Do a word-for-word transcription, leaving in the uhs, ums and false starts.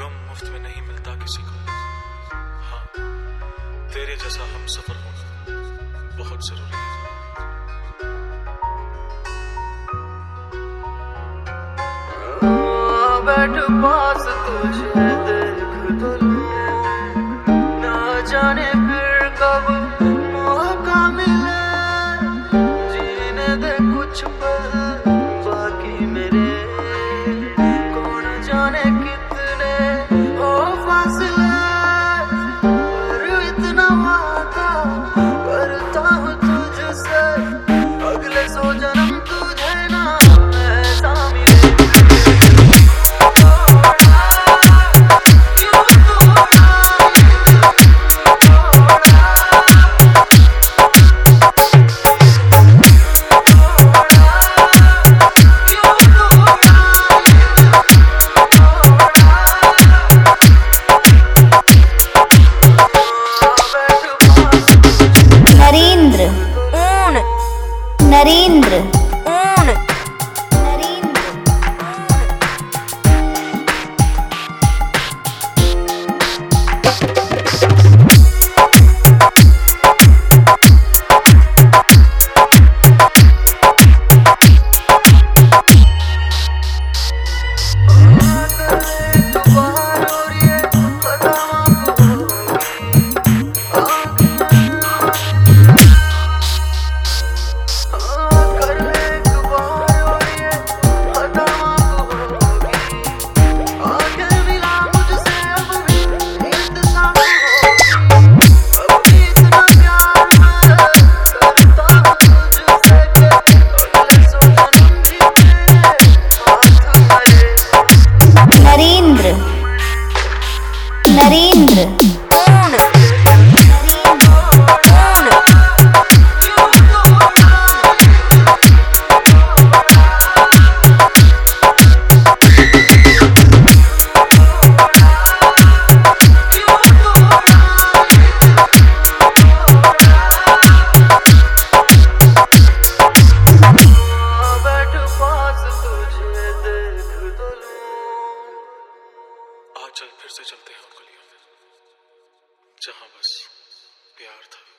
गम मुफ्त में नहीं मिलता किसी को। हाँ, तेरे जैसा हम सफर होना बहुत जरूरी है। बैठ पास तुझे देख तो लूं, ना जाने फिर कब मौका मिले, जीने दे कुछ पल बाकी मेरे, कौन जाने कितने हो फासले, पर इतना वादा करता हूँ तुझसे, अगले सौ जन्म तुझे ना ऐसा मिले। नरेंद्र ऊन नरेंद्र ऊन नरेंद्र नरेंद्र नरेंद्र ऊन चल फिर से चलते हैं गलियों में, जहां बस प्यार था।